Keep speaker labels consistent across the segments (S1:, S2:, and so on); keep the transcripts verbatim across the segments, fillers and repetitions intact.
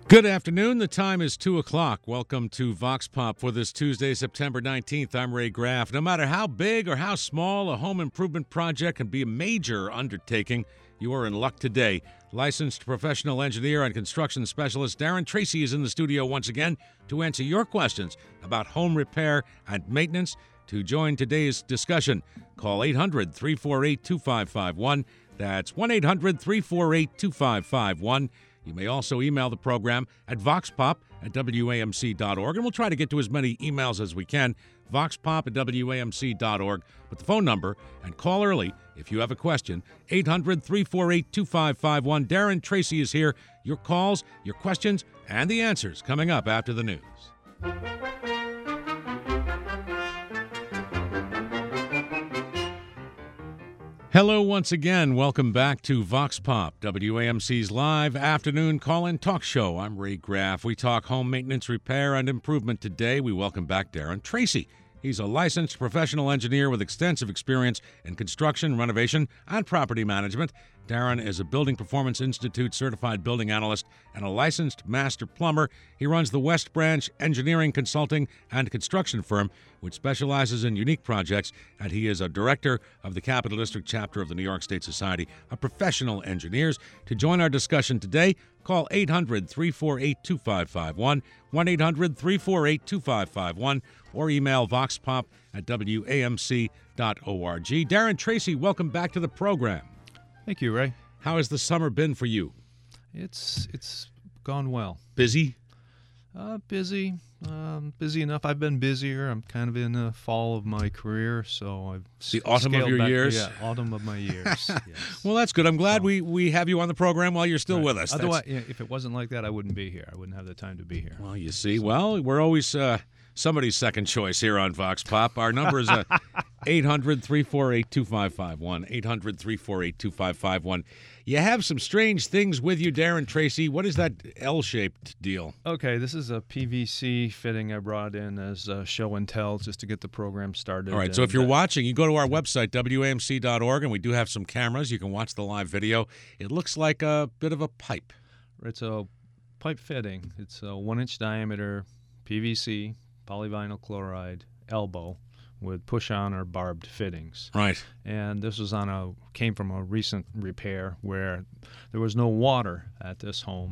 S1: Good afternoon. The time is two o'clock. Welcome to Vox Pop for this Tuesday, September nineteenth. I'm Ray Graff. No matter how big or how small a home improvement project can be a major undertaking, you are in luck today. Licensed professional engineer and construction specialist Darren Tracy is in the studio once again to answer your questions about home repair and maintenance. To join today's discussion, call eight hundred, three four eight, two five five one. That's one eight hundred, three four eight, two five five one. You may also email the program at voxpop at W A M C dot org, and we'll try to get to as many emails as we can, voxpop at W A M C dot org. But the phone number, and call early if you have a question, eight hundred, three four eight, two five five one. Darren Tracy is here. Your calls, your questions, and the answers coming up after the news. Hello once again. Welcome back to Vox Pop, W A M C's live afternoon call-in talk show. I'm Ray Graff. We talk home maintenance, repair, and improvement today. We welcome back Darren Tracy. He's a licensed professional engineer with extensive experience in construction, renovation, and property management. Darren is a Building Performance Institute certified building analyst and a licensed master plumber. He runs the West Branch Engineering Consulting and Construction firm, which specializes in unique projects, and he is a director of the Capital District chapter of the New York State Society of Professional Engineers. To join our discussion today, call eight hundred, three four eight, two five five one, one eight hundred, three four eight, two five five one, or email voxpop at W A M C dot org. Darren Tracy, welcome back to the program.
S2: Thank you, Ray.
S1: How has the summer been for you?
S2: It's it's gone well.
S1: Busy?
S2: Uh, busy. Um, busy enough. I've been busier. I'm kind of in the fall of my career, so I've
S1: the autumn of your
S2: back,
S1: years.
S2: Yeah, autumn of my years. Yes.
S1: Well, that's good. I'm glad
S2: so,
S1: we, we have you on the program while you're still
S2: right.
S1: with us.
S2: Otherwise, yeah, if it wasn't like that, I wouldn't be here. I wouldn't have the time to be here.
S1: Well, you see. So, well, we're always uh, somebody's second choice here on Vox Pop. Our number is uh, eight hundred, three four eight, two five five one. eight hundred, three four eight, two five five one. You have some strange things with you, Darren Tracy. What is that L-shaped deal?
S2: Okay, this is a P V C fitting I brought in as a show and tell just to get the program started.
S1: All right, so if you're watching, you go to our website, W A M C dot org, and we do have some cameras. You can watch the live video. It looks like a bit of a pipe.
S2: It's a pipe fitting. It's a one-inch diameter P V C, polyvinyl chloride, elbow, with push-on or barbed fittings.
S1: Right.
S2: And this was on a came from a recent repair where there was no water at this home,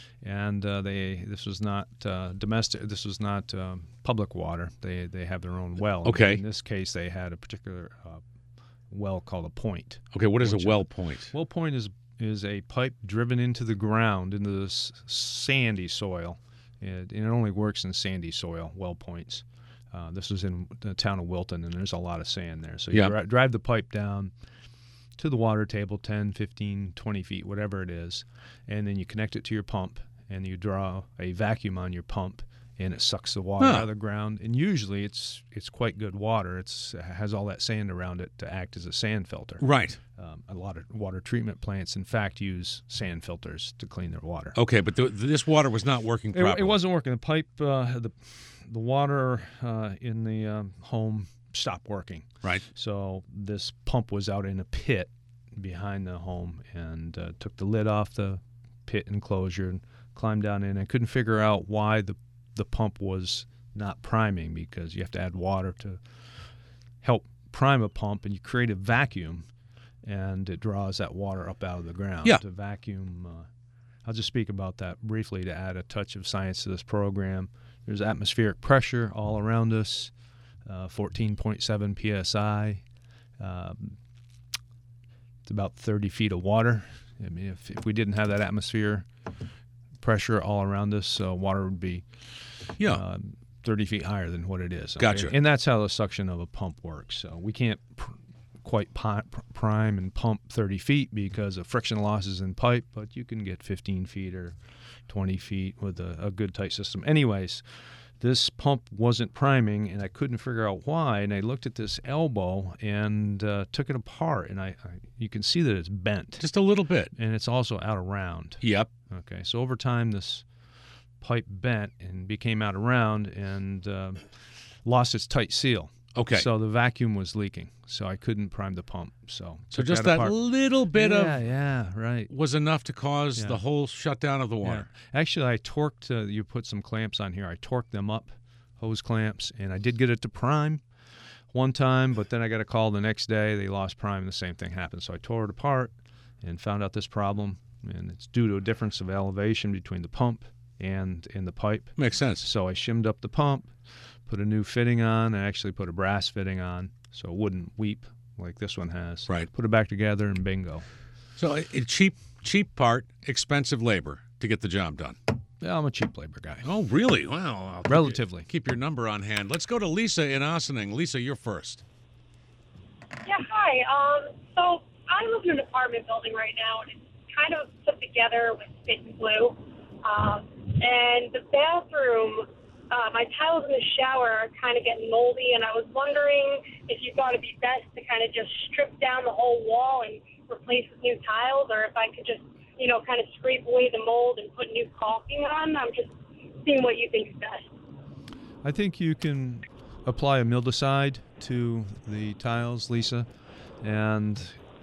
S2: and uh, they this was not uh, domestic. This was not um, public water. They they have their own well.
S1: Okay.
S2: In this case, they had a particular uh, well called a point.
S1: Okay. What is a well
S2: uh,
S1: point?
S2: Well point is is a pipe driven into the ground into this sandy soil. It, and it only works in sandy soil. Well points. Uh, this is in the town of Wilton, and there's a lot of sand there. So you
S1: yeah.
S2: dri- drive the pipe down to the water table, ten, fifteen, twenty feet, whatever it is, and then you connect it to your pump, and you draw a vacuum on your pump, and it sucks the water
S1: huh.
S2: out of the ground. And usually it's it's quite good water. It's, it has all that sand around it to act as a sand filter.
S1: Right.
S2: Um, a lot of water treatment plants, in fact, use sand filters to clean their water.
S1: Okay, but th- this water was not working properly.
S2: It, it wasn't working. The pipe, uh, the the water uh, in the um, home stopped working.
S1: Right.
S2: So this pump was out in a pit behind the home, and uh, took the lid off the pit enclosure and climbed down in. I couldn't figure out why the the pump was not priming, because you have to add water to help prime a pump, and you create a vacuum, and it draws that water up out of the ground.
S1: Yeah.
S2: To vacuum, uh, I'll just speak about that briefly to add a touch of science to this program. There's atmospheric pressure all around us, uh, fourteen point seven P S I. Um, it's about thirty feet of water. I mean, if, if we didn't have that atmosphere pressure all around us, uh, water would be
S1: yeah.
S2: uh, thirty feet higher than what it is. Okay?
S1: Gotcha.
S2: And that's how the suction of a pump works. So we can't pr- quite pi- prime and pump thirty feet because of friction losses in pipe, but you can get fifteen feet or twenty feet with a, a good tight system. Anyways, this pump wasn't priming, and I couldn't figure out why. And I looked at this elbow and uh, took it apart, and I, I you can see that it's bent.
S1: Just a little bit.
S2: And it's also out of round.
S1: Yep.
S2: Okay, so over time, this pipe bent and became out of round and uh, lost its tight seal.
S1: Okay.
S2: So the vacuum was leaking, so I couldn't prime the pump. So
S1: So
S2: took
S1: just that
S2: apart.
S1: little bit
S2: yeah,
S1: of
S2: yeah, right.
S1: was enough to cause
S2: Yeah.
S1: the whole shutdown of the water.
S2: Yeah. Actually, I torqued. Uh, you put some clamps on here. I torqued them up, hose clamps, and I did get it to prime one time. But then I got a call the next day. They lost prime, and the same thing happened. So I tore it apart and found out this problem, and it's due to a difference of elevation between the pump and in the pipe.
S1: Makes sense.
S2: So I shimmed up the pump, put a new fitting on. I actually put a brass fitting on so it wouldn't weep like this one has.
S1: Right.
S2: Put it back together, and bingo.
S1: So a a cheap, cheap part, expensive labor to get the job done.
S2: Yeah, I'm a cheap labor guy.
S1: Oh, really? Well, I'll keep
S2: Relatively.
S1: your- Keep your number on hand. Let's go to Lisa in Ossining. Lisa, you're first.
S3: Yeah, hi. Um, so I live in an apartment building right now, and it's kind of put together with spit and glue. Um, and the bathroom, uh, my tiles in the shower are kind of getting moldy, and I was wondering if you thought it'd be best to kind of just strip down the whole wall and replace with new tiles, or if I could just, you know, kind of scrape away the mold and put new caulking on. I'm just seeing what you think is best.
S2: I think you can apply a mildewcide to the tiles, Lisa, and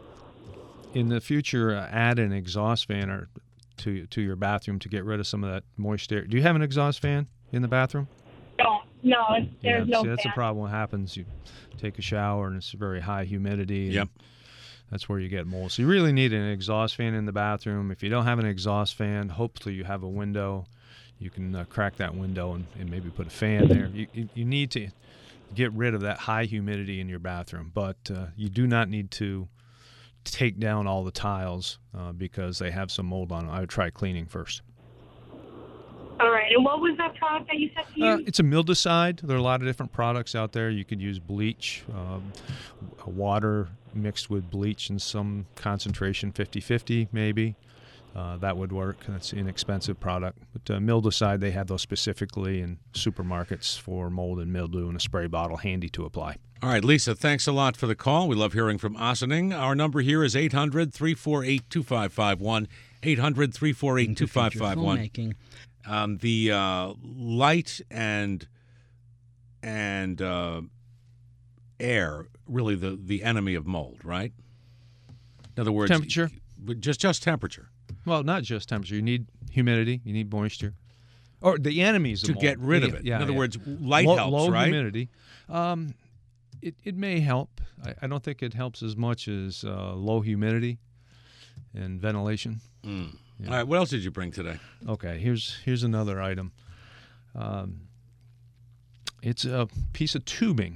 S2: in the future uh, add an exhaust fan or to to your bathroom to get rid of some of that moisture. Do you have an exhaust fan in the bathroom?
S3: No, no, it's, there's
S2: yeah,
S3: no
S2: see, that's
S3: fan.
S2: the problem. What happens? You take a shower and it's very high humidity. and
S1: Yep.
S2: That's where you get mold. So you really need an exhaust fan in the bathroom. If you don't have an exhaust fan, hopefully you have a window. You can uh, crack that window and, and maybe put a fan there. You, you, you need to get rid of that high humidity in your bathroom, but uh, you do not need to take down all the tiles uh, because they have some mold on them. I would try cleaning first.
S3: All right, and what was that product that you said to
S2: Uh,
S3: use?
S2: it's a mildewcide. There are a lot of different products out there. You could use bleach, um, water mixed with bleach in some concentration, fifty-fifty maybe. Uh, that would work. That's an inexpensive product. But uh, mildewcide, they have those specifically in supermarkets for mold and mildew in a spray bottle, handy to apply.
S1: All right, Lisa, thanks a lot for the call. We love hearing from Ossining. Our number here is eight hundred, three four eight, two five five one, eight hundred, three four eight, two five five one.
S4: Filmmaking.
S1: Um, the uh, light and and uh, air, really the, the enemy of mold, right? In other words,
S2: Temperature?
S1: Just just temperature.
S2: Well, not just temperature. You need humidity. You need moisture. Or the enemies of
S1: To
S2: mold.
S1: get rid of
S2: Yeah,
S1: it.
S2: yeah,
S1: In other
S2: yeah.
S1: words, light
S2: low,
S1: helps,
S2: low
S1: right?
S2: humidity. Um, it, it may help. I, I don't think it helps as much as uh, low humidity and ventilation.
S1: Mm.
S2: Yeah.
S1: All right, what else did you bring today?
S2: Okay, here's here's another item. Um, it's a piece of tubing,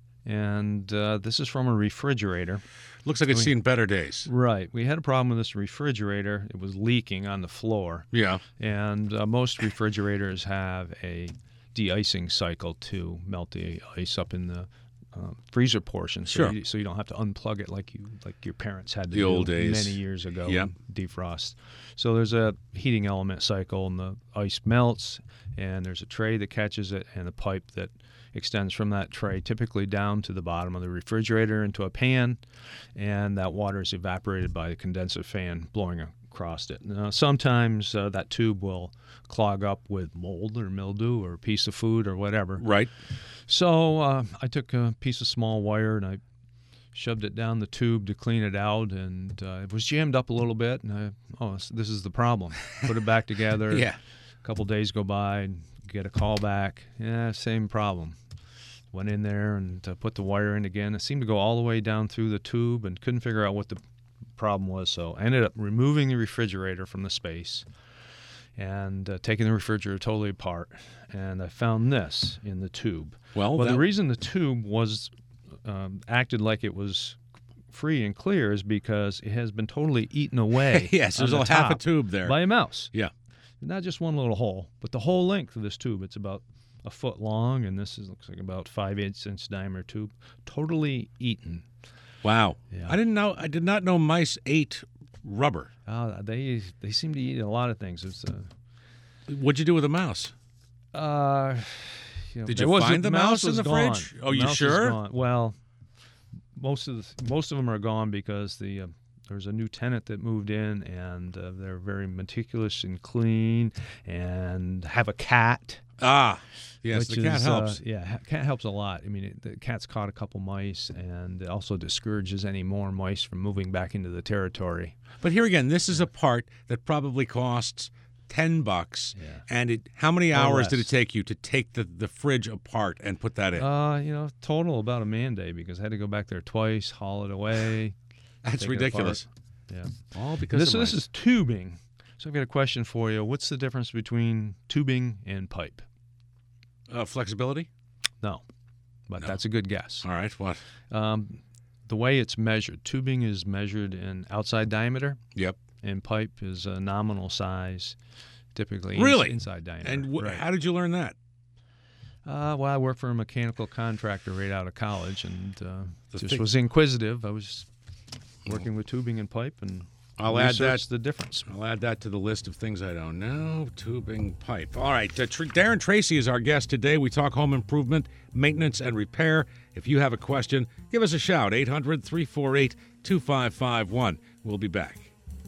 S2: and uh, this is from a refrigerator.
S1: Looks like it's
S2: I mean-
S1: seen better days.
S2: Right. We had a problem with this refrigerator. It was leaking on the floor,
S1: Yeah.
S2: and uh, most refrigerators have a de-icing cycle to melt the ice up in the uh, freezer portion, so
S1: Sure.
S2: you, so you don't have to unplug it like you like your parents had to
S1: The
S2: do
S1: old days.
S2: many years ago.
S1: Yep.
S2: and defrost. So there's a heating element cycle, and the ice melts, and there's a tray that catches it, and a pipe that extends from that tray, typically down to the bottom of the refrigerator into a pan, and that water is evaporated by the condenser fan blowing across it. Now, sometimes uh, that tube will clog up with mold or mildew or a piece of food or whatever.
S1: Right.
S2: So uh, I took a piece of small wire and I shoved it down the tube to clean it out, and uh, it was jammed up a little bit. And I, oh, this is the problem. Put it back together.
S1: Yeah.
S2: A couple days go by, and get a call back. Yeah, same problem. Went in there and uh, put the wire in again. It seemed to go all the way down through the tube, and couldn't figure out what the problem was. So I ended up removing the refrigerator from the space and uh, taking the refrigerator totally apart. And I found this in the tube.
S1: Well,
S2: Well,
S1: that-
S2: the reason the tube was um, acted like it was free and clear is because it has been totally eaten away.
S1: yes,
S2: on
S1: there's
S2: the
S1: a half a
S2: top
S1: tube there.
S2: by a mouse.
S1: Yeah.
S2: Not just one little hole, but the whole length of this tube. It's about a foot long, and this is, looks like about five eighths inch diameter tube. Totally eaten.
S1: Wow.
S2: Yeah.
S1: I didn't know. I did not know mice ate rubber.
S2: Uh, they they seem to eat a lot of things. It's uh,
S1: What'd you do with a mouse?
S2: uh you know,
S1: Did
S2: there
S1: you
S2: was a-
S1: find the mouse in
S2: was
S1: the
S2: gone.
S1: fridge? Oh,
S2: The
S1: you
S2: mouse was
S1: sure?
S2: gone. Well, most of the, most of them are gone because the uh, there's a new tenant that moved in, and uh, they're very meticulous and clean, and have a cat.
S1: Ah, yes,
S2: which
S1: the cat
S2: is,
S1: helps.
S2: Uh, yeah, ha- cat helps a lot. I mean, it, the cat's caught a couple mice, and it also discourages any more mice from moving back into the territory.
S1: But here again, this is a part that probably costs ten bucks.
S2: Yeah.
S1: And it, how many
S2: Or
S1: hours
S2: less.
S1: did it take you to take the, the fridge apart and put that in?
S2: Uh, you know, total about a man day because I had to go back there twice, haul it away.
S1: That's
S2: take it
S1: ridiculous.
S2: apart. Yeah.
S1: All because
S2: This
S1: of
S2: this
S1: mice.
S2: is tubing. So I've got a question for you. What's the difference between tubing and pipe?
S1: Uh, flexibility?
S2: No, but
S1: No.
S2: that's a good guess.
S1: All right, what?
S2: Um, the way it's measured, tubing is measured in outside diameter,
S1: Yep.
S2: and pipe is a nominal size, typically ins-
S1: Really?
S2: inside diameter.
S1: And wh-
S2: right.
S1: how did you learn that?
S2: Uh, well, I worked for a mechanical contractor right out of college, and uh,
S1: The
S2: just
S1: thing-
S2: was inquisitive. I was working with tubing and pipe, and
S1: I'll add that.
S2: researched the difference.
S1: I'll add that to the list of things I don't know. Tubing, pipe. All right. Uh, Tr- Darren Tracy is our guest today. We talk home improvement, maintenance, and repair. If you have a question, give us a shout. eight hundred, three four eight, two five five one. We'll be back.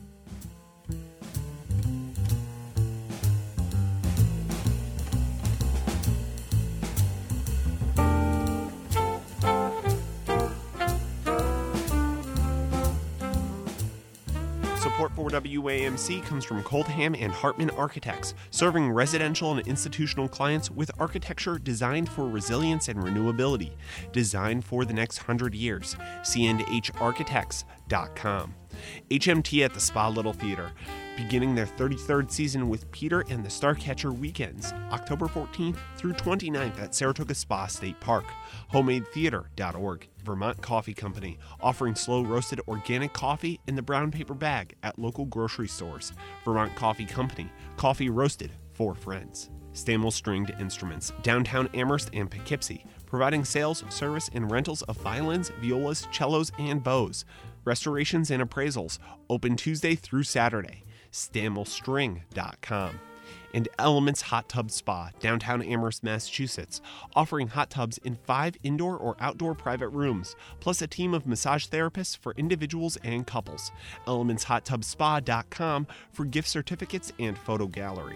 S4: Support for W A M C comes from Coldham and Hartman Architects, serving residential and institutional clients with architecture designed for resilience and renewability. Designed for the next hundred years. C and H architects dot com. H M T at the Spa Little Theater, beginning their thirty-third season with Peter and the Starcatcher weekends, October fourteenth through twenty-ninth at Saratoga Spa State Park. homemade theater dot org. Vermont Coffee Company, offering slow-roasted organic coffee in the brown paper bag at local grocery stores. Vermont Coffee Company, coffee roasted for friends. Stamel Stringed Instruments, downtown Amherst and Poughkeepsie, providing sales, service, and rentals of violins, violas, cellos, and bows. Restorations and appraisals, open Tuesday through Saturday. stamel string dot com. And Elements Hot Tub Spa, downtown Amherst, Massachusetts, offering hot tubs in five indoor or outdoor private rooms, plus a team of massage therapists for individuals and couples. elements hot tub spa dot com for gift certificates and photo gallery.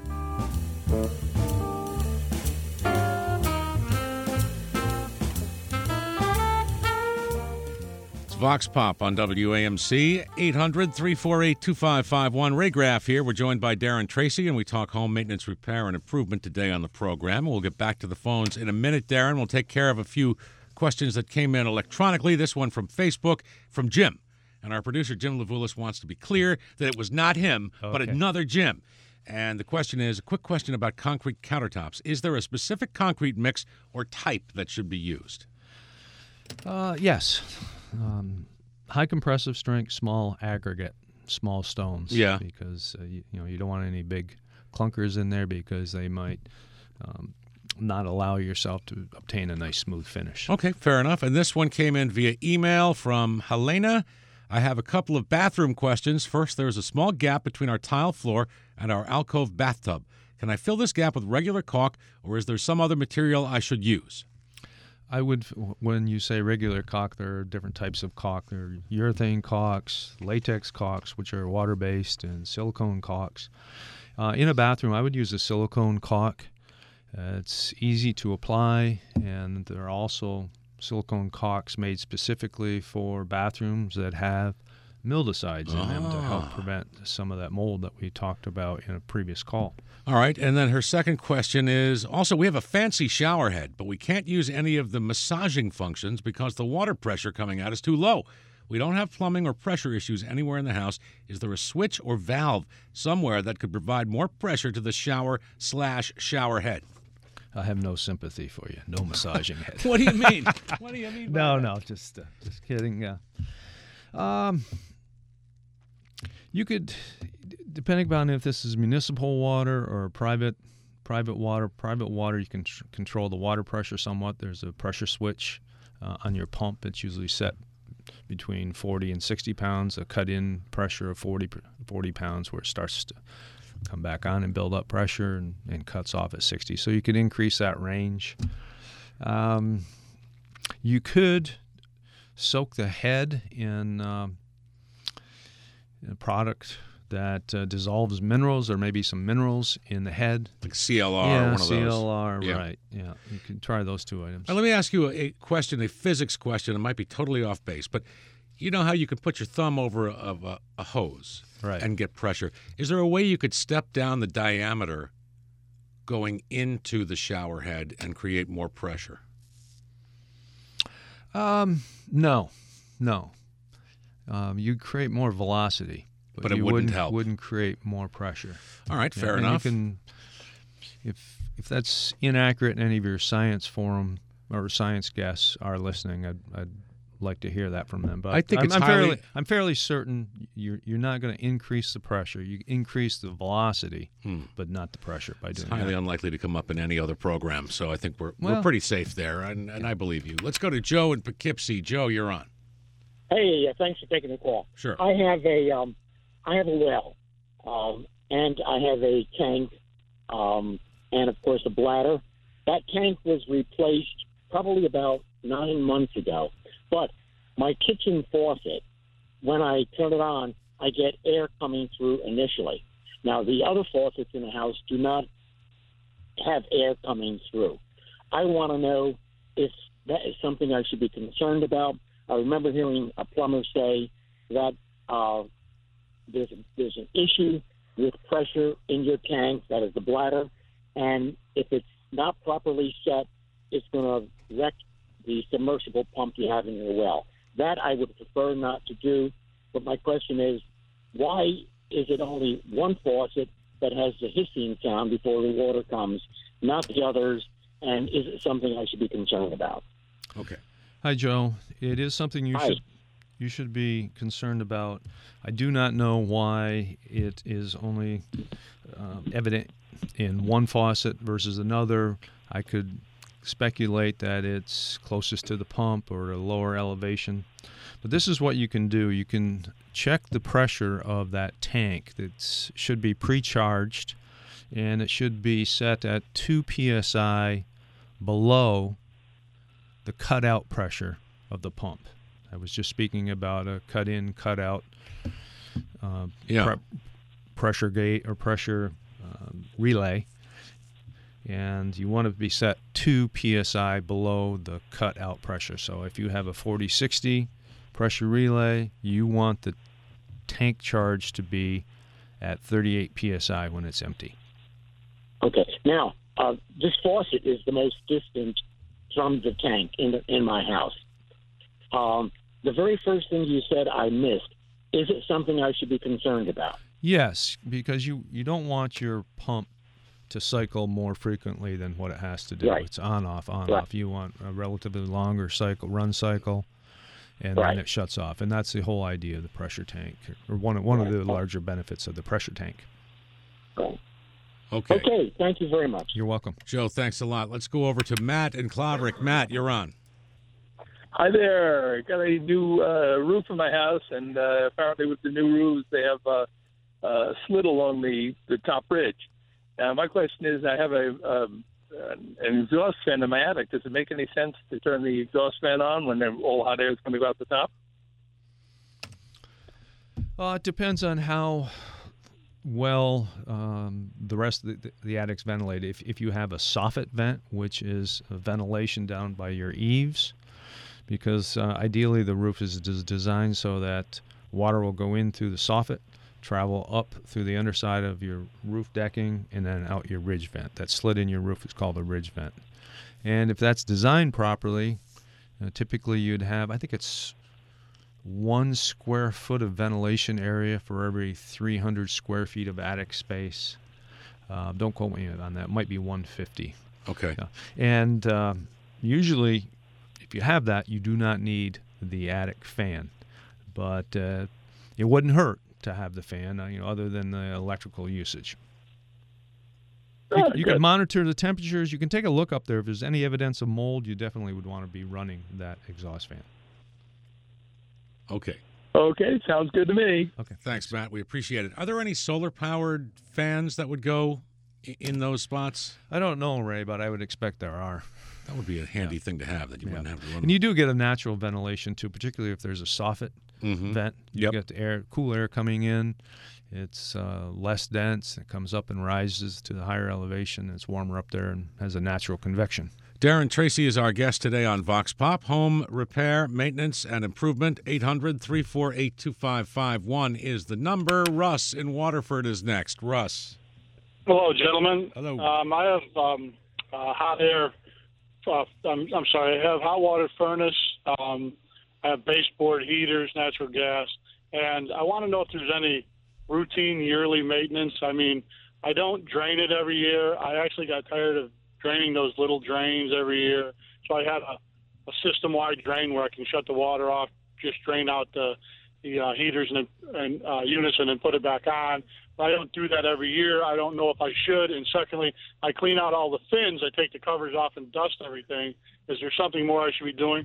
S1: Vox Pop on W A M C, eight hundred, three four eight, two five five one. Ray Graff here. We're joined by Darren Tracy, and we talk home maintenance, repair, and improvement today on the program. We'll get back to the phones in a minute, Darren. We'll take care of a few questions that came in electronically. This one from Facebook, from Jim. And our producer, Jim Levulis, wants to be clear that it was not him, but
S2: Okay.
S1: another Jim. And the question is, a quick question about concrete countertops. Is there a specific concrete mix or type that should be used?
S2: Uh, yes. Um, high compressive strength, small aggregate, small stones.
S1: Yeah.
S2: Because uh, you, you know you don't want any big clunkers in there because they might um, not allow yourself to obtain a nice smooth finish.
S1: Okay, fair enough. And this one came in via email from Helena. I have a couple of bathroom questions. First, there is a small gap between our tile floor and our alcove bathtub. Can I fill this gap with regular caulk, or is there some other material I should use?
S2: I would, when you say regular caulk, there are different types of caulk. There are urethane caulks, latex caulks, which are water-based, and silicone caulks. Uh, in a bathroom, I would use a silicone caulk. Uh, it's easy to apply, and there are also silicone caulks made specifically for bathrooms that have mildewcides in them to help
S1: Ah.
S2: prevent some of that mold that we talked about in a previous call.
S1: All right, and then her second question is, also, we have a fancy shower head, but we can't use any of the massaging functions because the water pressure coming out is too low. We don't have plumbing or pressure issues anywhere in the house. Is there a switch or valve somewhere that could provide more pressure to the shower slash shower head?
S2: I have no sympathy for you. No massaging head.
S1: What do you mean? What do you mean by
S2: No,
S1: that?
S2: no, just uh, just kidding. Uh, um, you could, d- depending on if this is municipal water or private private water. Private water, you can tr- control the water pressure somewhat. There's a pressure switch uh, on your pump. It's usually set between forty and sixty pounds. A cut-in pressure of forty, forty pounds, where it starts to come back on and build up pressure, and, and cuts off at sixty. So you could increase that range. Um, you could soak the head in, um, in a product that uh, dissolves minerals. There may be some minerals in the head.
S1: Like C L R,
S2: yeah,
S1: one of
S2: C L R,
S1: those. Yeah.
S2: right. Yeah, you can try those two items.
S1: Now, let me ask you a question, a physics question. It might be totally off base, but you know how you can put your thumb over a, a, a hose
S2: Right.
S1: and get pressure. Is there a way you could step down the diameter going into the shower head and create more pressure?
S2: Um, no, no. Um, you'd create more velocity, but,
S1: But it
S2: you
S1: wouldn't
S2: wouldn't
S1: help.
S2: Wouldn't create more pressure.
S1: All right,
S2: Yeah,
S1: fair
S2: and
S1: enough.
S2: You can, if if that's inaccurate, and any of your science forum or science guests are listening, I'd, I'd like to hear that from them. But
S1: I think
S2: I'm,
S1: it's
S2: I'm
S1: highly-
S2: fairly I'm fairly certain you're you're not going to increase the pressure. You increase the velocity,
S1: Hmm.
S2: but not the pressure by
S1: It's
S2: doing
S1: highly
S2: that.
S1: unlikely to come up in any other program, so I think we're we're
S2: Well-
S1: pretty safe there, and, and I believe you. Let's go to Joe in Poughkeepsie. Joe, you're on.
S5: Hey, uh, thanks for taking the call.
S1: Sure.
S5: I have a um, I have a well, um, and I have a tank, um, and of course a bladder. That tank was replaced probably about nine months ago. But my kitchen faucet, when I turn it on, I get air coming through initially. Now the other faucets in the house do not have air coming through. I want to know if that is something I should be concerned about. I remember hearing a plumber say that uh, there's there's an issue with pressure in your tank, that is the bladder, and if it's not properly set, it's going to wreck the submersible pump you have in your well. That I would prefer not to do, but my question is, why is it only one faucet that has the hissing sound before the water comes, not the others, and is it something I should be concerned about?
S1: Okay.
S2: Hi, Joe. It is something you
S5: Hi.
S2: should you should be concerned about. I do not know why it is only um, evident in one faucet versus another. I could speculate that it's closest to the pump or a lower elevation. But this is what you can do. You can check the pressure of that tank. That should be pre-charged, and it should be set at two P S I below the cutout pressure of the pump. I was just speaking about a cut-in, cut-out uh,
S1: Yeah.
S2: pre- pressure gate or pressure um, relay, and you want to be set two P S I below the cut-out pressure. So if you have a forty sixty pressure relay, you want the tank charge to be at thirty-eight P S I when it's empty.
S5: Okay. Now, uh, this faucet is the most distant from the tank in the, in my house. Um, the very first thing you said I missed. Is it something I should be concerned about?
S2: Yes, because you, you don't want your pump to cycle more frequently than what it has to do.
S5: Right.
S2: It's on, off, on,
S5: Right.
S2: off. You want a relatively longer cycle, run cycle, and
S5: Right.
S2: then it shuts off. And that's the whole idea of the pressure tank, or one, of- one of the
S5: Right.
S2: larger benefits of the pressure tank.
S5: Right.
S1: Okay.
S5: Okay. Thank you very much.
S2: You're welcome.
S1: Joe, thanks a lot. Let's go over to Matt in Claverick. Matt, you're on.
S6: Hi there. Got a new uh, roof in my house, and uh, apparently with the new roofs, they have uh, a slit along the, the top ridge. Now, my question is, I have a um, an exhaust fan in my attic. Does it make any sense to turn the exhaust fan on when all hot air is coming out the top?
S2: Uh, it depends on how well um, the rest of the, the attic's ventilated. If, if you have a soffit vent, which is a ventilation down by your eaves, because uh, ideally the roof is des- designed so that water will go in through the soffit, travel up through the underside of your roof decking, and then out your ridge vent. That slit in your roof is called a ridge vent. And if that's designed properly, uh, typically you'd have, I think it's one square foot of ventilation area for every three hundred square feet of attic space. Uh, don't quote me on that. It might be one hundred fifty.
S1: Okay.
S2: Yeah. And um, usually, if you have that, you do not need the attic fan. But uh, it wouldn't hurt to have the fan, uh, you know, other than the electrical usage. You,
S6: Oh,
S2: you
S6: good.
S2: can monitor the temperatures. You can take a look up there. If there's any evidence of mold, you definitely would want to be running that exhaust fan.
S1: Okay.
S6: Okay, sounds good to me.
S2: Okay.
S1: Thanks, Matt. We appreciate it. Are there any solar-powered fans that would go i- in those spots?
S2: I don't know, Ray, but I would expect there are.
S1: That would be a handy thing to have that you
S2: Yeah.
S1: wouldn't have to run.
S2: And you do get a natural ventilation, too, particularly if there's a soffit
S1: Mhm.
S2: vent. You
S1: Yep.
S2: get the air, cool air coming in. It's uh, less dense. It comes up and rises to the higher elevation. It's warmer up there and has a natural convection.
S1: Darren Tracy is our guest today on Vox Pop. Home repair, maintenance, and improvement. eight hundred, three four eight, two five five one is the number. Russ in Waterford is next. Russ.
S7: Hello, gentlemen.
S1: Hello.
S7: Um, I have um, uh, hot air. Uh, I'm, I'm sorry. I have hot water furnace. Um, I have baseboard heaters, natural gas, and I want to know if there's any routine yearly maintenance. I mean, I don't drain it every year. I actually got tired of draining those little drains every year, so I had a, a system-wide drain where I can shut the water off, just drain out the the uh, heaters and, and uh, units, and then put it back on. I don't do that every year. I don't know if I should. And secondly, I clean out all the fins. I take the covers off and dust everything. Is there something more I should be doing?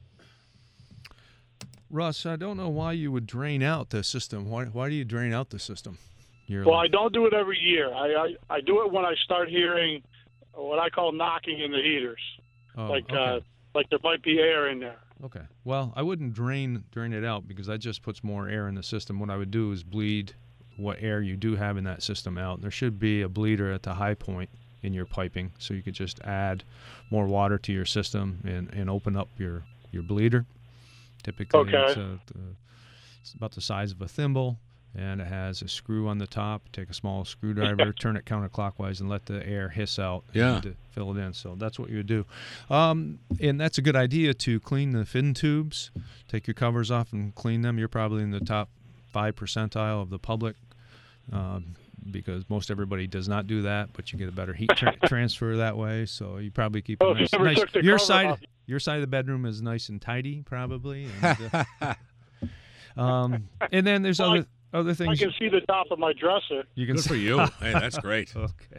S2: Russ, I don't know why you would drain out the system. Why, why do you drain out the system? Yearly?
S7: Well, I don't do it every year. I, I, I do it when I start hearing what I call knocking in the heaters,
S2: Oh,
S7: like
S2: okay.
S7: uh, like there might be air in there.
S2: Okay. Well, I wouldn't drain drain it out because that just puts more air in the system. What I would do is bleed what air you do have in that system out. There should be a bleeder at the high point in your piping, so you could just add more water to your system and, and open up your, your bleeder. Typically,
S7: Okay.
S2: it's, a, it's about the size of a thimble, and it has a screw on the top. Take a small screwdriver, turn it counterclockwise, and let the air hiss out
S1: Yeah.
S2: to fill it in. So that's what you would do. Um, and that's a good idea to clean the fin tubes. Take your covers off and clean them. You're probably in the top five percentile of the public um, because most everybody does not do that, but you get a better heat tra- transfer that way. So you probably keep
S7: Oh,
S2: it
S7: if you
S2: nice.
S7: never
S2: nice.
S7: took the
S2: Your
S7: cover
S2: side,
S7: off.
S2: your side of the bedroom is nice and tidy, probably. And, uh, um, and then there's
S7: Well,
S2: other other
S7: I
S2: things
S7: can see the top of my dresser.
S2: you can
S1: Good
S2: see.
S1: for you. Hey, that's great.
S2: Okay.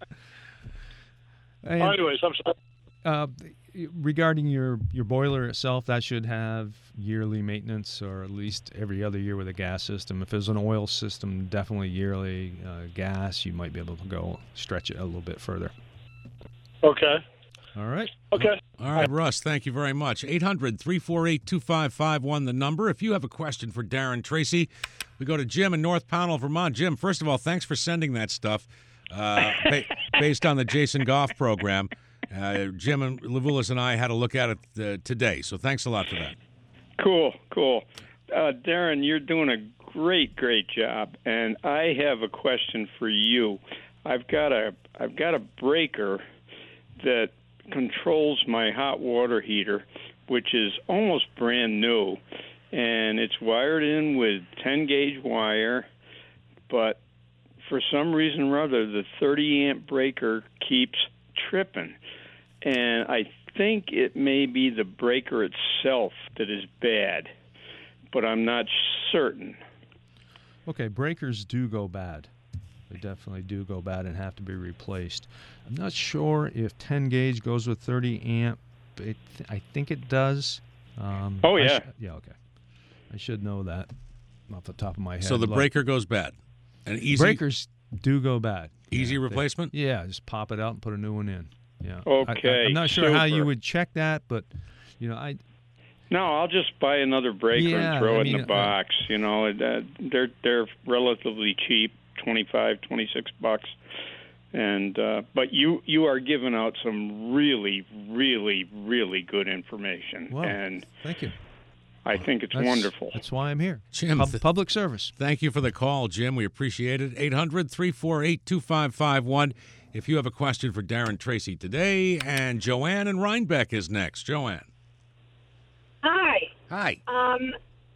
S2: And,
S7: Oh, anyways, I'm sorry.
S2: uh, regarding your, your boiler itself, that should have yearly maintenance, or at least every other year with a gas system. If there's an oil system, definitely yearly. Uh, gas, you might be able to go stretch it a little bit further.
S7: Okay.
S2: All right.
S7: Okay.
S1: All right, Russ, thank you very much. eight hundred, three four eight, two five five one, the number. If you have a question for Darren Tracy, we go to Jim in North Pownell, Vermont. Jim, first of all, thanks for sending that stuff uh, ba- based on the Jason Goff program. Uh, Jim and Levulis and I had a look at it uh, today, so thanks a lot for that.
S8: Cool, cool. Uh, Darren, you're doing a great, great job, and I have a question for you. I've got a, I've got a breaker that controls my hot water heater, which is almost brand new, and it's wired in with ten gauge wire, but for some reason or other, the thirty amp breaker keeps tripping, and I think it may be the breaker itself that is bad, but I'm not certain.
S2: Okay, breakers do go bad. They definitely do go bad and have to be replaced. I'm not sure if ten gauge goes with thirty amp. It, I think it does. Um,
S8: Oh,
S2: I
S8: yeah.
S2: sh- yeah, okay. I should know that off the top of my head.
S1: So the
S2: Look,
S1: breaker goes bad. An easy,
S2: breakers do go bad.
S1: easy
S2: Yeah, they-
S1: replacement?
S2: yeah, just pop it out and put a new one in. Yeah.
S8: Okay,
S2: I, am not sure how you
S8: super.
S2: would check that, but you know, I
S8: No, I'll just buy another breaker
S2: Yeah,
S8: and throw
S2: I
S8: it
S2: mean,
S8: in the box. You know, it, uh, they're they're relatively cheap, twenty-five, twenty-six bucks. And uh, but you you are giving out some really, really, really good information,
S2: well,
S8: and
S2: thank you.
S8: I think it's
S2: That's,
S8: wonderful.
S2: That's why I'm here.
S1: Jim,
S2: Pub-
S1: th-
S2: public service.
S1: Thank you for the call, Jim. We appreciate it. eight hundred, three four eight, two five five one if you have a question for Darren Tracy today. And Joanne in Rhinebeck is next. Joanne.
S3: Hi.
S1: Hi.
S3: Um,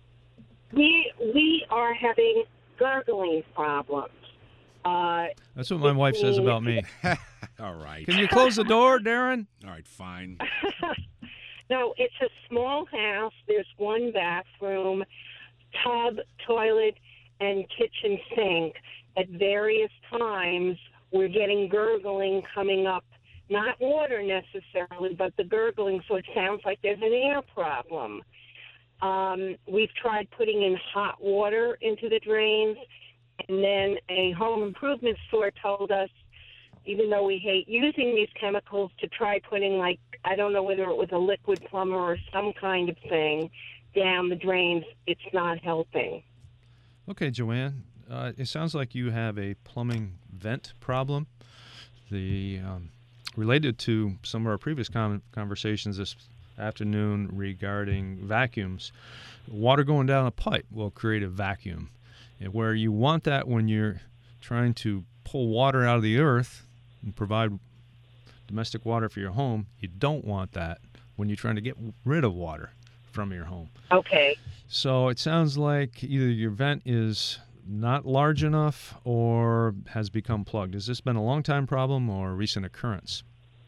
S3: we we are having gurgling problems. Uh,
S2: That's what my wife says about me.
S1: All right.
S2: Can you close the door, Darren?
S1: All right, fine.
S3: no, it's a small house. There's one bathroom, tub, toilet, and kitchen sink. At various times, we're getting gurgling coming up. Not water necessarily, but the gurgling, so it sounds like there's an air problem. Um, we've tried putting in hot water into the drains, and then a home improvement store told us
S9: even though we hate using these chemicals, to try putting, like, I don't know whether it was a liquid plumber or some kind of thing down the drains. It's not helping.
S2: Okay, Joanne, uh, it sounds like you have a plumbing vent problem. The um, related to some of our previous com- conversations this afternoon regarding vacuums, water going down a pipe will create a vacuum. And where you want that when you're trying to pull water out of the earth and provide domestic water for your home, you don't want that when you're trying to get rid of water from your home.
S9: Okay.
S2: So it sounds like either your vent is not large enough or has become plugged. Has this been a long-time problem or a recent occurrence?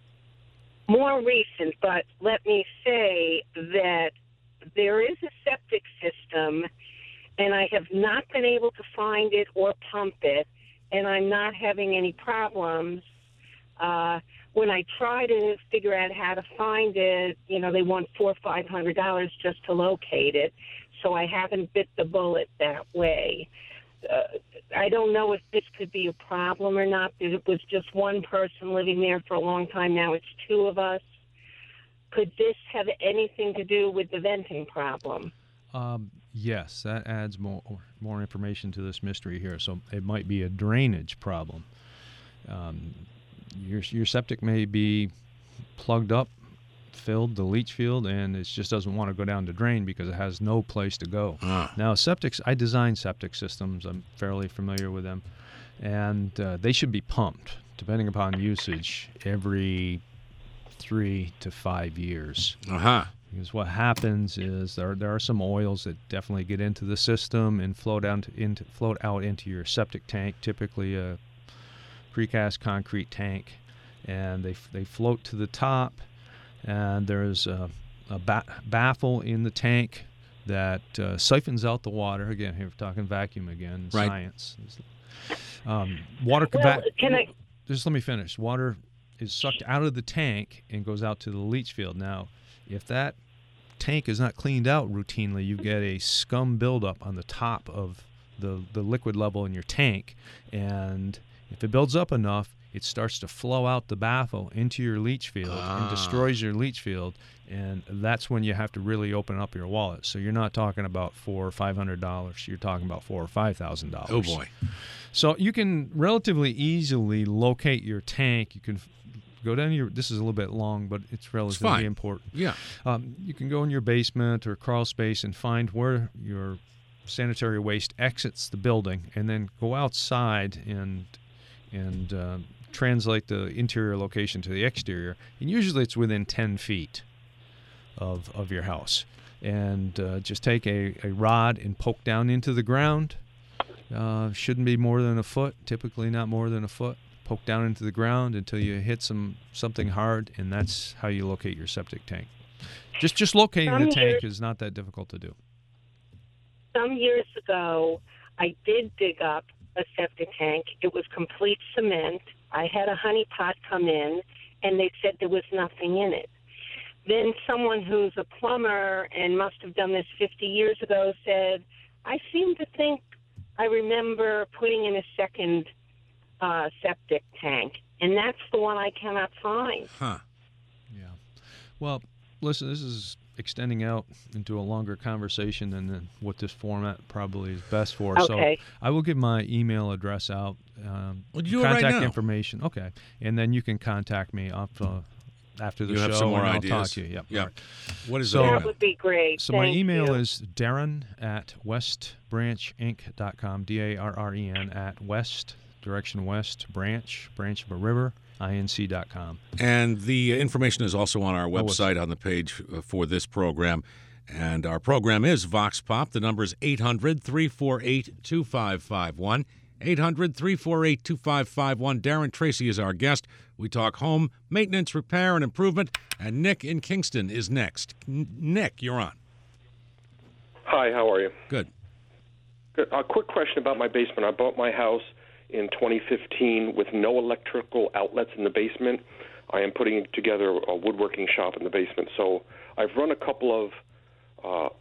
S9: More recent, but let me say that there is a septic system, and I have not been able to find it or pump it, and I'm not having any problems. Uh, when I try to figure out how to find it, you know, they want four or five hundred dollars just to locate it, so I haven't bit the bullet that way. Uh, I don't know if this could be a problem or not. It was just one person living there for a long time. Now it's two of us. Could this have anything to do with the venting problem?
S2: Um, yes, that adds more more information to this mystery here. So it might be a drainage problem. Um, your your septic may be plugged up, filled, the leach field, and it just doesn't want to go down the drain because it has no place to go.
S1: Ah.
S2: Now, septics, I design septic systems. I'm fairly familiar with them, and uh, they should be pumped, depending upon usage, every three to five years.
S1: Uh-huh.
S2: Because what happens is there there are some oils that definitely get into the system and float down to, into float out into your septic tank, typically a precast concrete tank, and they they float to the top, and there's a, a ba- baffle in the tank that uh, siphons out the water. Again, here we're talking vacuum again,
S1: Right.
S2: science. Um, water
S9: Well,
S2: va-
S9: can I-
S2: Just let me finish. Water is sucked out of the tank and goes out to the leach field. Now, if that tank is not cleaned out routinely, you get a scum buildup on the top of the, the liquid level in your tank. And if it builds up enough, it starts to flow out the baffle into your leach field
S1: Ah.
S2: and destroys your leach field. And that's when you have to really open up your wallet. So you're not talking about four or five hundred dollars. You're talking about four or five thousand dollars.
S1: Oh, boy.
S2: So you can relatively easily locate your tank. You can f- go down your. This is a little bit long, but it's relatively
S1: fine.
S2: important.
S1: Yeah.
S2: Um, you can go in your basement or crawl space and find where your sanitary waste exits the building, and then go outside and and uh, translate the interior location to the exterior. And usually it's within ten feet of of your house. And uh, just take a, a rod and poke down into the ground. Uh, shouldn't be more than a foot, typically not more than a foot. Poke down into the ground until you hit some something hard, and that's how you locate your septic tank. Just just locating
S9: Some
S2: the tank
S9: years-
S2: is not that difficult to do.
S9: Some years ago, I did dig up a septic tank. It was complete cement. I had a honey pot come in, and they said there was nothing in it. Then someone who's a plumber and must have done this fifty years ago said, I seem to think I remember putting in a second uh, septic tank, and that's the one I cannot find.
S1: Huh.
S2: Yeah. Well, listen, this is extending out into a longer conversation than than what this format probably is best for.
S9: Okay.
S2: So I will give my email address out. Um,
S1: Well, do it right
S2: contact
S1: now.
S2: information. Okay. And then you can contact me after, after the
S1: You
S2: show,
S1: have some more
S2: and I'll
S1: ideas.
S2: talk to you. Yep.
S1: Yeah.
S2: All right.
S1: What is
S2: So-
S1: the
S9: That
S1: email?
S9: would be great.
S2: So my
S9: Thank
S2: email
S9: you.
S2: is Darren at west branch inc dot com, D A R R E N, at west, direction west, branch, branch of a river, inc dot com.
S1: And the information is also on our
S2: website.
S1: website on the page uh, for this program. And our program is Vox Pop. The number is eight hundred, three four eight, two five five one. eight hundred, three four eight, two five five one. Darren Tracy is our guest. We talk home, maintenance, repair, and improvement. And Nick in Kingston is next. N- Nick, you're on.
S10: Hi, how are you?
S1: Good.
S10: Good. A quick question about my basement. I bought my house in twenty fifteen with no electrical outlets in the basement. I am putting together a woodworking shop in the basement. So I've run a couple of uh,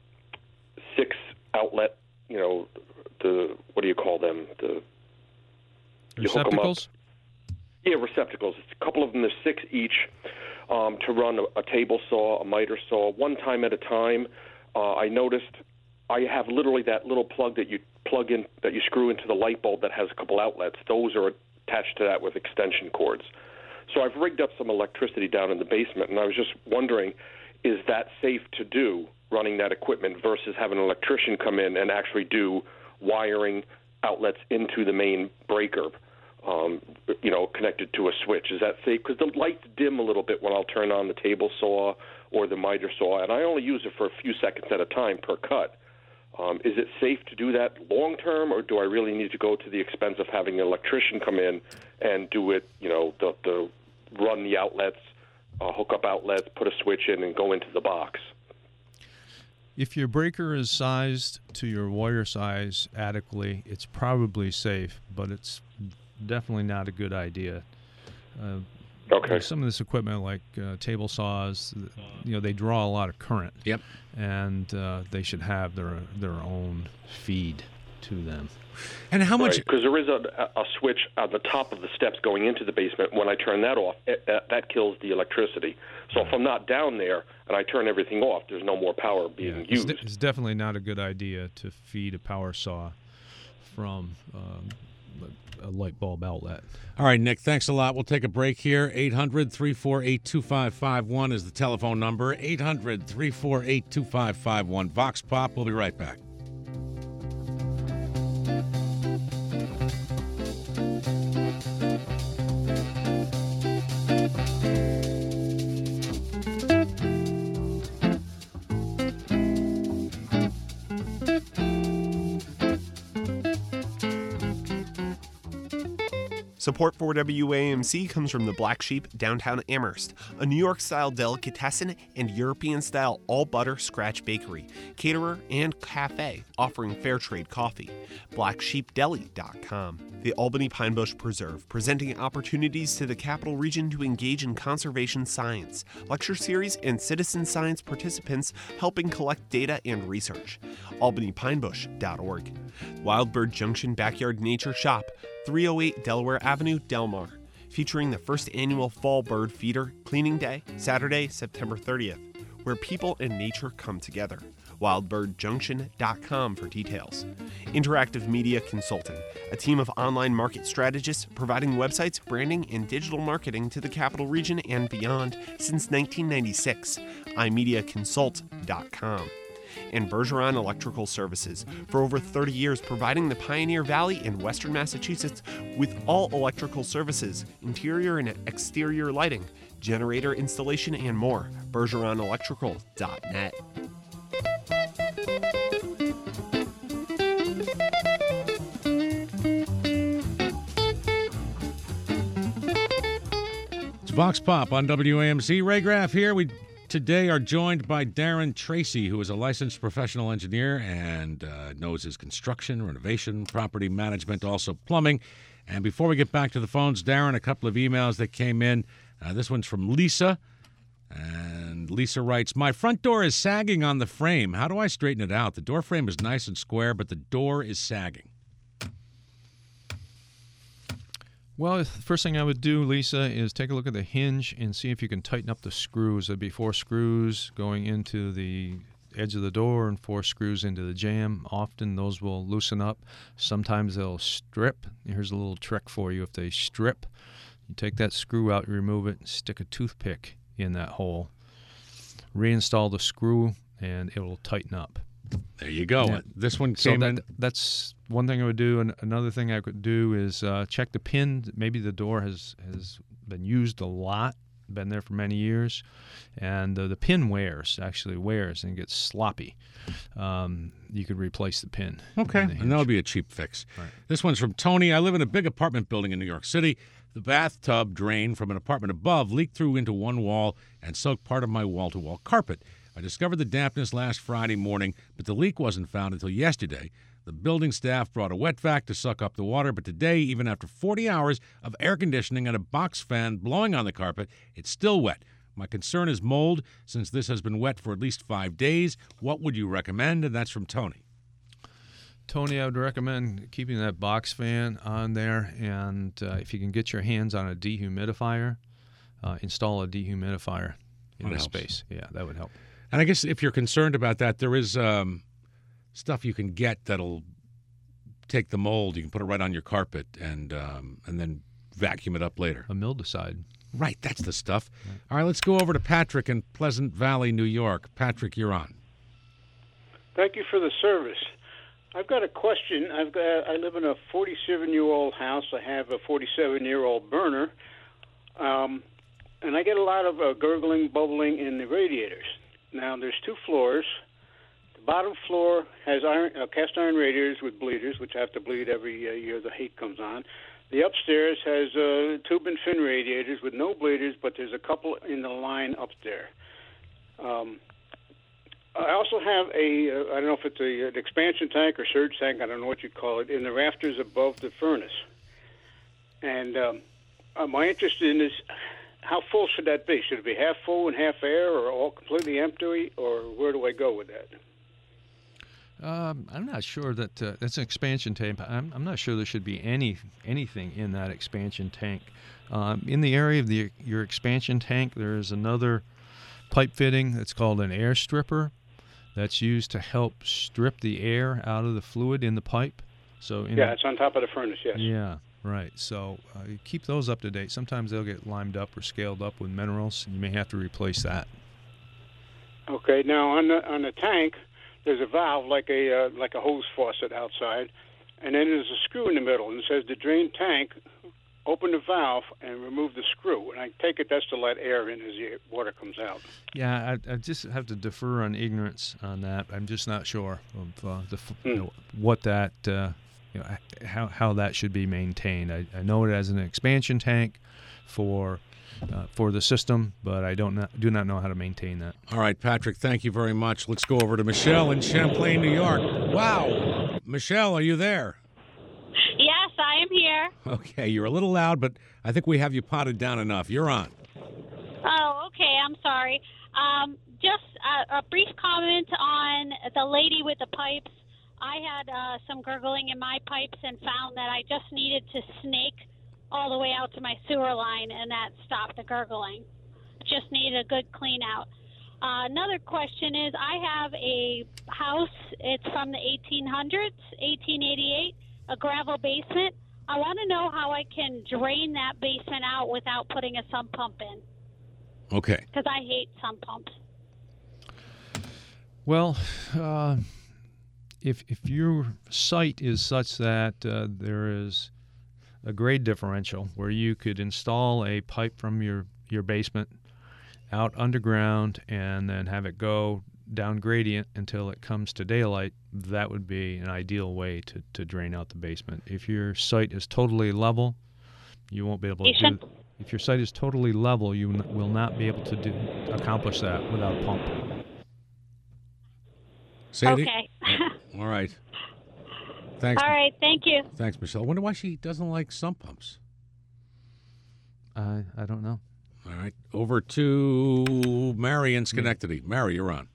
S10: six outlet, you know, the, what do you call them? The you hook 'em up.
S2: Receptacles?
S10: Yeah, receptacles. It's a couple of them. There's six each um, to run a, a table saw, a miter saw, one time at a time. Uh, I noticed I have literally that little plug that you plug in, that you screw into the light bulb that has a couple outlets. Those are attached to that with extension cords. So I've rigged up some electricity down in the basement, and I was just wondering, is that safe to do, running that equipment, versus having an electrician come in and actually do wiring outlets into the main breaker, um, you know, connected to a switch? Is that safe? Because the lights dim a little bit when I'll turn on the table saw or the miter saw, and I only use it for a few seconds at a time per cut. Um, is it safe to do that long term, or do I really need to go to the expense of having an electrician come in and do it, you know, the, the run the outlets, uh, hook up outlets, put a switch in, and go into the box?
S2: If your breaker is sized to your wire size adequately, it's probably safe, but it's definitely not a good idea. Uh,
S10: okay.
S2: Some of this equipment, like uh, table saws, you know, they draw a lot of current.
S1: Yep.
S2: And uh, they should have their their own feed to them.
S1: And how much?
S10: Because right, there is a, a switch at the top of the steps going into the basement. When I turn that off, it, that, that kills the electricity. So if I'm not down there and I turn everything off, there's no more power being
S2: yeah,
S10: used.
S2: It's, de- it's definitely not a good idea to feed a power saw from um, a light bulb outlet.
S1: All right, Nick, thanks a lot. We'll take a break here. eight hundred, three four eight, two five five one is the telephone number. eight hundred, three four eight, two five five one. Vox Pop. We'll be right back.
S4: Support for W A M C comes from the Black Sheep, downtown Amherst, a New York-style delicatessen and European-style all-butter scratch bakery, caterer, and cafe offering fair trade coffee. black sheep deli dot com. The Albany Pine Bush Preserve, presenting opportunities to the Capital Region to engage in conservation science, lecture series, and citizen science participants helping collect data and research. albany pine bush dot org. Wildbird Junction Backyard Nature Shop, three oh eight Delaware Avenue, Del Mar, featuring the first annual Fall Bird Feeder Cleaning Day, Saturday, September thirtieth, where people and nature come together. wildbird junction dot com for details. Interactive Media Consulting, a team of online market strategists providing websites, branding, and digital marketing to the Capital Region and beyond since nineteen ninety-six. i media consult dot com. And Bergeron Electrical Services, for over thirty years providing the Pioneer Valley in western Massachusetts with all electrical services, interior and exterior lighting, generator installation, and more. bergeron electrical dot net.
S1: It's Vox Pop on W A M C. Ray Graff here. We today are joined by Darren Tracy, who is a licensed professional engineer and uh, knows his construction, renovation, property management, also plumbing. And before we get back to the phones, Darren, a couple of emails that came in. Uh, this one's from Lisa. And Lisa writes, my front door is sagging on the frame. How do I straighten it out? The door frame is nice and square, but the door is sagging.
S2: Well, the first thing I would do, Lisa, is take a look at the hinge and see if you can tighten up the screws. There'd be four screws going into the edge of the door and four screws into the jamb. Often those will loosen up. Sometimes they'll strip. Here's a little trick for you. If they strip, you take that screw out, you remove it, and stick a toothpick in that hole. Reinstall the screw, and it will tighten up.
S1: There you go.
S2: Yeah.
S1: This one
S2: So
S1: came
S2: that,
S1: in.
S2: that's one thing I would do. And another thing I could do is uh, check the pin. Maybe the door has, has been used a lot, been there for many years, and uh, the pin wears, actually wears and gets sloppy. Um, you could replace the pin.
S1: Okay, and that would be a cheap fix.
S2: Right.
S1: This one's from Tony. I live in a big apartment building in New York City. The bathtub drain from an apartment above leaked through into one wall and soaked part of my wall-to-wall carpet. I discovered the dampness last Friday morning, but the leak wasn't found until yesterday. The building staff brought a wet vac to suck up the water, but today, even after forty hours of air conditioning and a box fan blowing on the carpet, it's still wet. My concern is mold, since this has been wet for at least five days. What would you recommend? And that's from Tony.
S2: Tony, I would recommend keeping that box fan on there, and uh, if you can get your hands on a dehumidifier, uh, install a dehumidifier in
S1: That
S2: the
S1: helps.
S2: space. Yeah, that would help.
S1: And I guess if you're concerned about that, there is um, stuff you can get that'll take the mold. You can put it right on your carpet and um, and then vacuum it up later.
S2: A mildicide.
S1: Right, that's the stuff. All right, let's go over to Patrick in Pleasant Valley, New York. Patrick, you're on.
S11: Thank you for the service. I've got a question. I've got, I live in a forty-seven-year-old house. I have a forty-seven-year-old burner, um, and I get a lot of uh, gurgling, bubbling in the radiators. Now, there's two floors. The bottom floor has iron, uh, cast iron radiators with bleeders, which I have to bleed every uh, year the heat comes on. The upstairs has uh, tube and fin radiators with no bleeders, but there's a couple in the line up there. Um, I also have a, uh, I don't know if it's a, an expansion tank or surge tank, I don't know what you call it, in the rafters above the furnace. And um, uh, my interest in is, how full should that be? Should it be half full and half air, or all completely empty, or where do I go with that?
S2: Um, I'm not sure that uh, that's an expansion tank. I'm, I'm not sure there should be any anything in that expansion tank. Um, in the area of the your expansion tank, there is another pipe fitting that's called an air stripper that's used to help strip the air out of the fluid in the pipe. So in
S11: Yeah, it's on top of the furnace, yes.
S2: Yeah, right. So uh, you keep those up to date. Sometimes they'll get limed up or scaled up with minerals, and you may have to replace that.
S11: Okay, now on the on the tank, there's a valve like a uh, like a hose faucet outside, and then there's a screw in the middle, and it says the drain tank. Open the valve and remove the screw, and I take it that's to let air in as the water comes out.
S2: Yeah, I, I just have to defer on ignorance on that. I'm just not sure of uh, the f you know, what that uh, you know how how that should be maintained. I, I know it as an expansion tank for uh, for the system, but I don't not, do not know how to maintain that.
S1: All right, Patrick, thank you very much. Let's go over to Michelle in Champlain, New York. Wow. Michelle, are you there?
S12: Yes, I am here.
S1: Okay, you're a little loud, but I think we have you potted down enough. You're on.
S12: Oh, okay. I'm sorry. Um, just a, a brief comment on the lady with the pipes. I had uh, some gurgling in my pipes and found that I just needed to snake all the way out to my sewer line, and that stopped the gurgling. Just needed a good clean out. Uh, another question is, I have a house. It's from the eighteen hundreds, eighteen eighty-eight, a gravel basement. I want to know how I can drain that basement out without putting a sump pump in.
S1: Okay.
S12: Because I hate sump pumps.
S2: Well, uh, if if your site is such that uh, there is a grade differential where you could install a pipe from your, your basement out underground and then have it go down gradient until it comes to daylight, that would be an ideal way to, to drain out the basement. If your site is totally level, you won't be able to do. If your site is totally level, you n- will not be able to do accomplish that without a pump.
S1: Sandy?
S12: Okay.
S1: All right. Thanks.
S12: All right. Thank you.
S1: Thanks, Michelle. I wonder why she doesn't like sump pumps.
S2: I I don't know.
S1: All right. Over to Mary in Schenectady. Mary, you're on.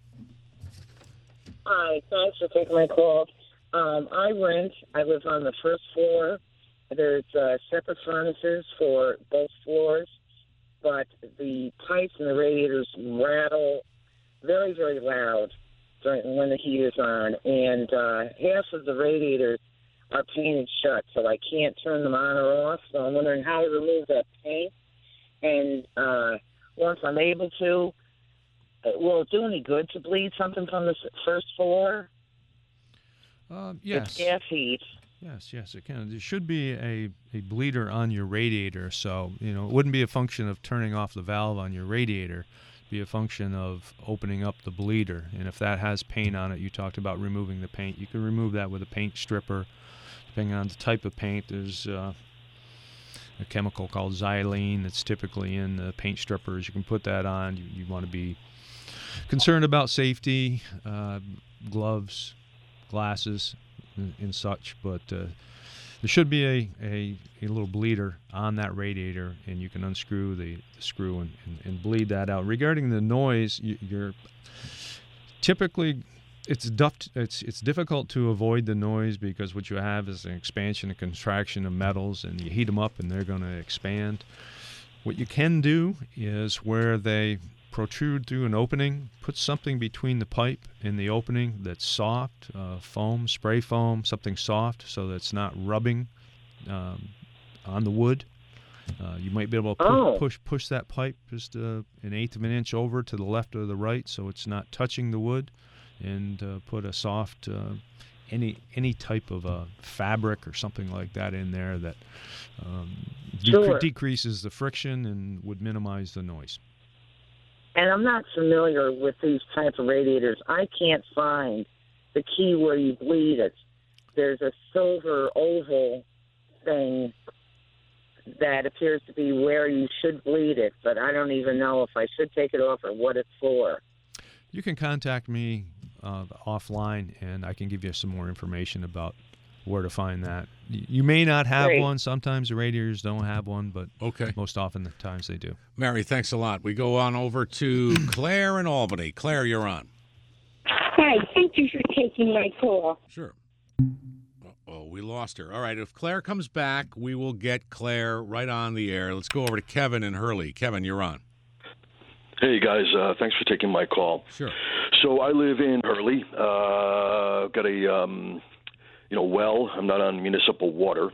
S13: Hi, thanks for taking my call. Um, I rent. I live on the first floor. There's uh, separate furnaces for both floors, but the pipes and the radiators rattle very, very loud during, when the heat is on, and uh, half of the radiators are painted shut, so I can't turn them on or off. So I'm wondering how to remove that paint, and uh, once I'm able to, will it do any good to bleed something from the first floor?
S2: Uh, yes.
S13: It's gas heat.
S2: Yes, yes, it can. There should be a, a bleeder on your radiator, so you know it wouldn't be a function of turning off the valve on your radiator. It'd be a function of opening up the bleeder. And if that has paint on it, you talked about removing the paint. You can remove that with a paint stripper, depending on the type of paint. There's uh, a chemical called xylene that's typically in the paint strippers. You can put that on. You, you want to be concerned about safety, uh, gloves, glasses, and, and such, but uh, there should be a, a, a little bleeder on that radiator, and you can unscrew the, the screw and, and, and bleed that out. Regarding the noise, you, you're typically it's duft, it's it's difficult to avoid the noise because what you have is an expansion and contraction of metals, and you heat them up and they're going to expand. What you can do is where they protrude through an opening, put something between the pipe and the opening that's soft, uh, foam, spray foam, something soft so that it's not rubbing um, on the wood. Uh, you might be able to push,
S13: Oh.
S2: push push that pipe just uh, an eighth of an inch over to the left or the right so it's not touching the wood, and uh, put a soft uh, any any type of a fabric or something like that in there that um,
S13: Sure.
S2: dec- decreases the friction and would minimize the noise.
S13: And I'm not familiar with these types of radiators. I can't find the key where you bleed it. There's a silver oval thing that appears to be where you should bleed it, but I don't even know if I should take it off or what it's for.
S2: You can contact me uh, offline, and I can give you some more information about where to find that. Y- You may not have
S1: Great.
S2: one. Sometimes the radiators don't have one, but
S1: okay.
S2: most often the times they do.
S1: Mary, thanks a lot. We go on over to Claire in Albany. Claire, you're on.
S14: Hi, thank you for taking my call.
S1: Sure. Oh, we lost her. All right, if Claire comes back, we will get Claire right on the air. Let's go over to Kevin in Hurley. Kevin, you're on.
S15: Hey guys, uh, thanks for taking my call.
S1: Sure.
S15: So I live in Hurley. Uh, got a um, you know well. I'm not on municipal water.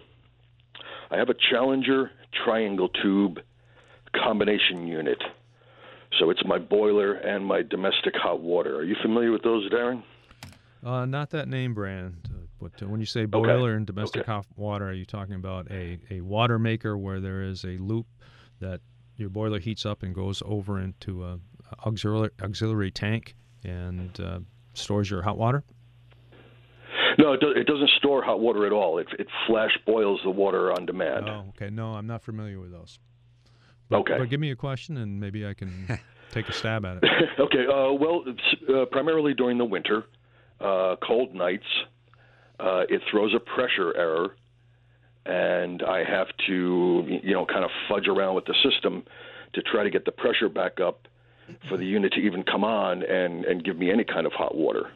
S15: I have a Challenger triangle tube combination unit. So it's my boiler and my domestic hot water. Are you familiar with those, Darren?
S2: Uh, not that name brand. Uh, but uh, when you say boiler and domestic hot water, are you talking about a, a water maker where there is a loop that your boiler heats up and goes over into a auxiliary, auxiliary tank and uh, stores your hot water?
S15: No, it, do, it doesn't store hot water at all. It, it flash boils the water on demand.
S2: Oh, okay. No, I'm not familiar with those. But,
S15: Okay.
S2: But give me a question and maybe I can take a stab at it.
S15: Okay. Uh, well, it's, uh, primarily during the winter, uh, cold nights, uh, it throws a pressure error, and I have to, you know, kind of fudge around with the system to try to get the pressure back up for the unit to even come on and, and give me any kind of hot water.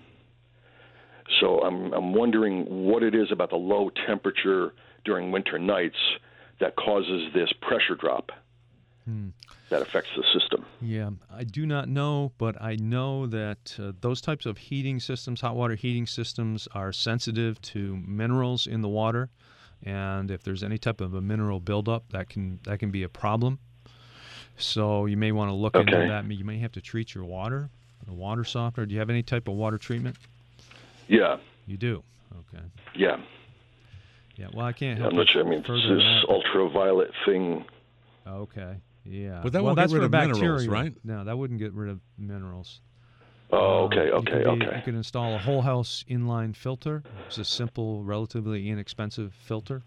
S15: So I'm I'm wondering what it is about the low temperature during winter nights that causes this pressure drop
S2: Hmm.
S15: that affects the system.
S2: Yeah, I do not know, but I know that uh, those types of heating systems, hot water heating systems, are sensitive to minerals in the water, and if there's any type of a mineral buildup, that can that can be a problem. So you may want to look into
S15: Okay.
S2: that. You may have to treat your water, a water softener. Do you have any type of water treatment?
S15: Yeah.
S2: You do. Okay.
S15: Yeah.
S2: Yeah. Well, I can't
S15: Yeah,
S2: help
S15: I'm not
S2: you
S15: sure. I mean,
S2: further
S15: it's
S2: than
S15: this
S2: that.
S15: ultraviolet thing.
S2: Okay. Yeah.
S1: But that
S2: well,
S1: won't get
S2: that's
S1: rid
S2: for
S1: of
S2: bacteria,
S1: minerals, right?
S2: No, that wouldn't get rid of minerals.
S15: Oh,
S2: Uh,
S15: okay,
S2: you
S15: okay,
S2: could be-
S15: okay.
S2: You can install a whole house inline filter. It's a simple, relatively inexpensive filter.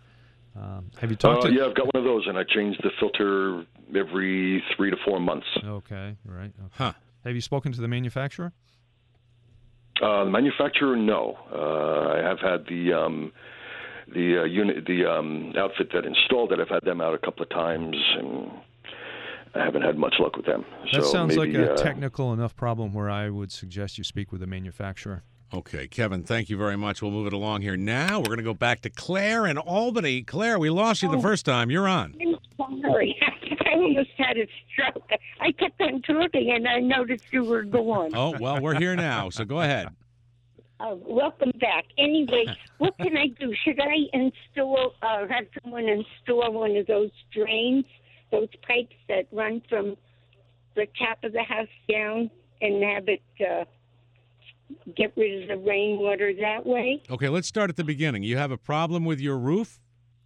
S2: Um, have you talked
S15: Uh,
S2: to?
S15: yeah, I've got one of those, and I change the filter every three to four months.
S2: Okay, right. Okay.
S1: Huh.
S2: Have you spoken to the manufacturer?
S15: Uh, the manufacturer, no. Uh, I have had the um, the uh, unit, the um, outfit that installed it. I've had them out a couple of times, and I haven't had much luck with them.
S2: That
S15: so
S2: sounds
S15: maybe,
S2: like a
S15: uh,
S2: technical enough problem where I would suggest you speak with the manufacturer.
S1: Okay, Kevin, thank you very much. We'll move it along here. Now we're going to go back to Claire in Albany. Claire, we lost you the
S14: Oh.
S1: first time. You're on.
S14: I'm sorry. I almost had a stroke. I kept on talking, and I noticed you were gone.
S1: Oh, well, we're here now, so go ahead.
S14: Uh, welcome back. Anyway, what can I do? Should I install, uh, have someone install one of those drains, those pipes that run from the top of the house down, and have it uh, get rid of the rainwater that way?
S1: Okay, let's start at the beginning. You have a problem with your roof?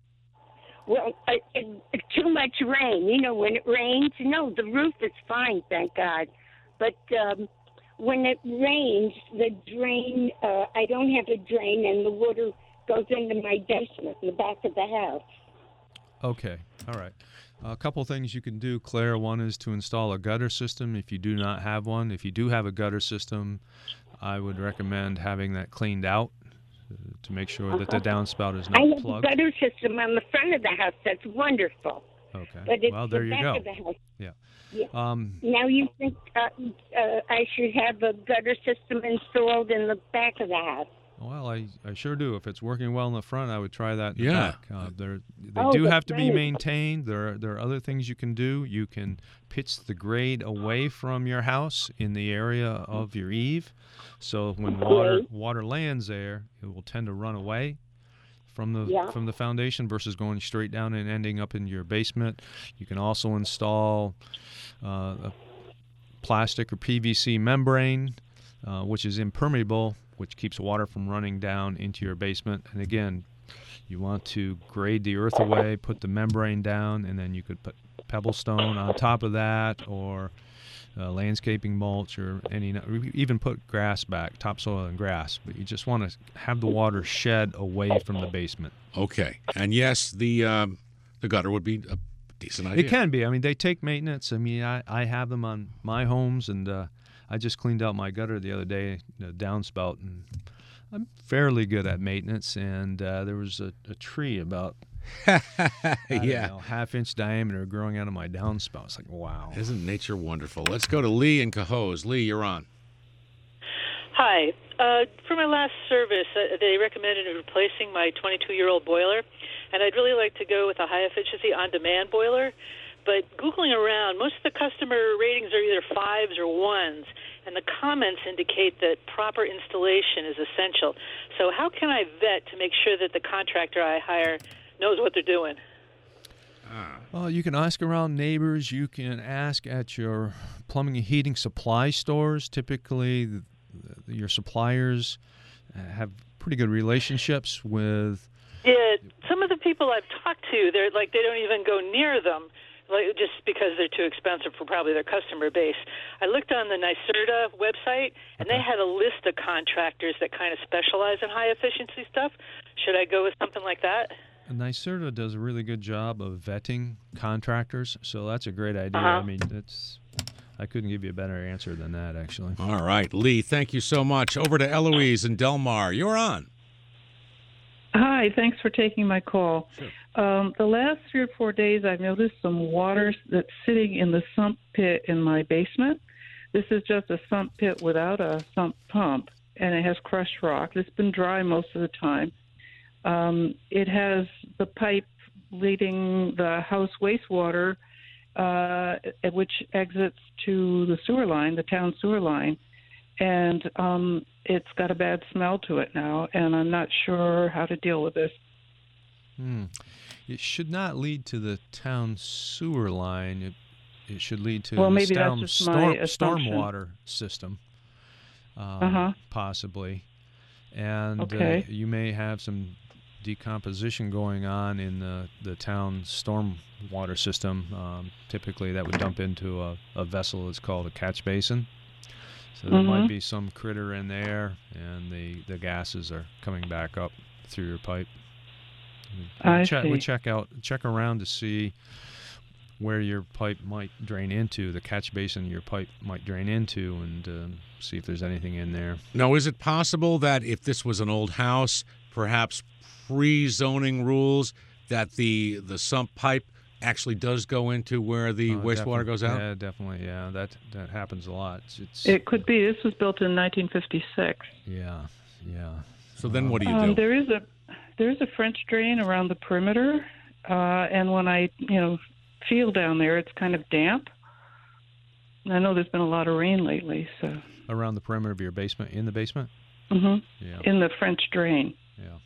S14: Well, uh, uh, too much rain. You know, when it rains, no, the roof is fine, thank God. But um, when it rains, the drain, uh, I don't have a drain, and the water goes into my basement in the back of the house.
S2: Okay, all right. A couple things you can do, Claire. One is to install a gutter system if you do not have one. If you do have a gutter system, I would recommend having that cleaned out uh, to make sure that the downspout is
S14: I
S2: not
S14: have
S2: plugged.
S14: a gutter system on the front of the house. That's wonderful.
S2: Okay.
S14: But it's
S2: Well, there
S14: the
S2: you
S14: back
S2: go.
S14: of the house.
S2: Yeah.
S14: Yeah.
S2: Um,
S14: Now you think uh, uh, I should have a gutter system installed in the back of the house?
S2: Well, I, I sure do. If it's working well in the front, I would try that in the
S1: Yeah.
S2: back. Uh, they're, they
S14: Oh,
S2: do
S14: the
S2: have to be
S14: front.
S2: maintained. There are, there are other things you can do. You can pitch the grade away from your house in the area of your eave. So when water water lands there, it will tend to run away from the
S14: Yeah.
S2: from the foundation versus going straight down and ending up in your basement. You can also install uh, a plastic or P V C membrane, uh, which is impermeable, which keeps water from running down into your basement. And again, you want to grade the earth away, put the membrane down, and then you could put pebble stone on top of that, or uh, landscaping mulch, or any, or even put grass back, topsoil and grass. But you just want to have the water shed away from the basement.
S1: Okay. And yes, the um, the gutter would be a decent idea.
S2: It can be. I mean, they take maintenance. I mean, I, I have them on my homes, and uh, I just cleaned out my gutter the other day, a downspout, and I'm fairly good at maintenance. And uh, there was a, a tree about I don't
S1: yeah.
S2: know, half inch diameter growing out of my downspout. It's like, wow.
S1: Isn't nature wonderful? Let's go to Lee in Cohoes. Lee, you're on.
S16: Hi. Uh, for my last service, uh, they recommended replacing my twenty-two-year-old boiler, and I'd really like to go with a high-efficiency on-demand boiler. But Googling around, most of the customer ratings are either fives or ones, and the comments indicate that proper installation is essential. So how can I vet to make sure that the contractor I hire knows what they're doing?
S2: Well, you can ask around neighbors. You can ask at your plumbing and heating supply stores. Typically, the, the, your suppliers uh, have pretty good relationships with.
S16: Yeah, some of the people I've talked to, they're like they don't even go near them, like just because they're too expensive for probably their customer base. I looked on the NYSERDA website, and they had a list of contractors that kind of specialize in high efficiency stuff. Should I go with something like that?
S2: NYSERDA does a really good job of vetting contractors, so that's a great idea.
S16: Uh-huh.
S2: I mean, it's I couldn't give you a better answer than that, actually.
S1: All right, Lee, thank you so much. Over to Eloise in Delmar. You're on.
S17: Hi, thanks for taking my call. Um, the last three or four days, I've noticed some water that's sitting in the sump pit in my basement. This is just a sump pit without a sump pump, and it has crushed rock. It's been dry most of the time. Um, it has the pipe leading the house wastewater, uh, which exits to the sewer line, the town sewer line. And um, it's got a bad smell to it now, and I'm not sure how to deal with this.
S2: Hmm. It should not lead to the town sewer line. It, it should lead to
S17: Well,
S2: the
S17: maybe that's
S2: storm,
S17: just my
S2: storm,
S17: assumption.
S2: stormwater system, um,
S17: Uh-huh.
S2: possibly. And
S17: Okay.
S2: uh, you may have some decomposition going on in the, the town stormwater system. Um, typically, that would dump into a, a vessel that's called a catch basin. So there might
S17: Mhm.
S2: be some critter in there, and the, the gases are coming back up through your pipe.
S17: I
S2: check,
S17: see.
S2: We check out, check around to see where your pipe might drain into, the catch basin your pipe might drain into, and um, see if there's anything in there.
S1: Now, is it possible that if this was an old house, perhaps pre-zoning rules, that the the sump pipe actually does go into where the
S2: Uh,
S1: wastewater
S2: defi-
S1: goes out?
S2: Yeah, definitely. Yeah, that that happens a lot. It's, it's
S17: It could be. This was built in nineteen fifty-six.
S2: yeah, yeah.
S1: So then, what do you
S17: Um,
S1: do?
S17: there is a there is a French drain around the perimeter, uh, and when I you know feel down there, it's kind of damp. I know there's been a lot of rain lately, so
S2: Around the perimeter of your basement, in the basement.
S17: hmm
S2: Yeah.
S17: in the French drain.
S2: Yeah.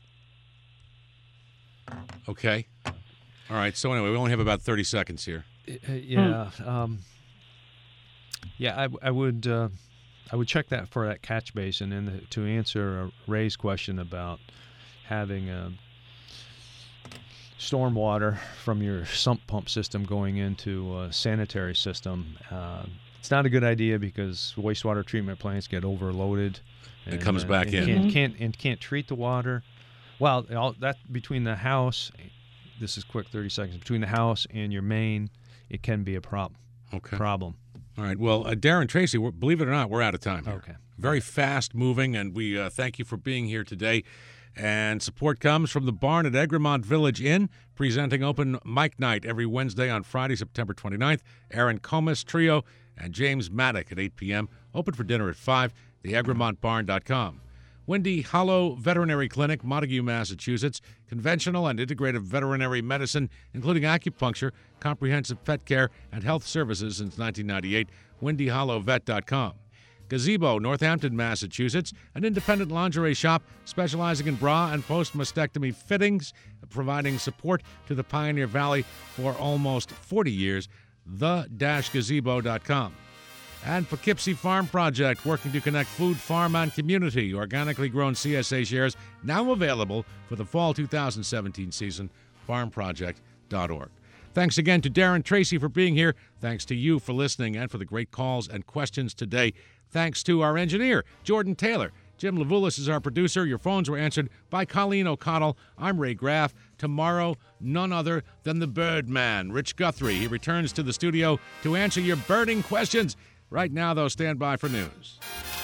S1: Okay. All right. So anyway, we only have about thirty seconds here.
S2: Uh, yeah, um, yeah. I, I would uh, I would check that for that catch basin, and the, to answer Ray's question about having a stormwater from your sump pump system going into a sanitary system. Uh, it's not a good idea because wastewater treatment plants get overloaded.
S1: It
S2: and,
S1: comes
S2: uh,
S1: back
S2: and
S1: in.
S2: Can't,
S17: Mhm.
S2: can't and can't treat the water. Well, all, that between the house. This is quick, thirty seconds. Between the house and your main, it can be a prob-
S1: Okay.
S2: problem.
S1: All right. Well, uh, Darren Tracy, we're, believe it or not, we're out of time here.
S2: Okay.
S1: Very fast moving, and we uh, thank you for being here today. And support comes from the Barn at Egremont Village Inn, presenting open mic night every Wednesday on Friday, September twenty-ninth. Aaron Comas Trio and James Maddock at eight p.m. Open for dinner at five, the egremont barn dot com. Windy Hollow Veterinary Clinic, Montague, Massachusetts. Conventional and integrative veterinary medicine, including acupuncture, comprehensive pet care, and health services since nineteen ninety-eight. windy hollow vet dot com. Gazebo, Northampton, Massachusetts, an independent lingerie shop specializing in bra and post-mastectomy fittings, providing support to the Pioneer Valley for almost forty years. the dash gazebo dot com. And Poughkeepsie Farm Project, working to connect food, farm, and community. Organically grown C S A shares now available for the fall two thousand seventeen season, farm project dot org. Thanks again to Darren Tracy for being here. Thanks to you for listening and for the great calls and questions today. Thanks to our engineer, Jordan Taylor. Jim Levulis is our producer. Your phones were answered by Colleen O'Connell. I'm Ray Graff. Tomorrow, none other than the Birdman, Rich Guthrie. He returns to the studio to answer your birding questions. Right now, though, stand by for news.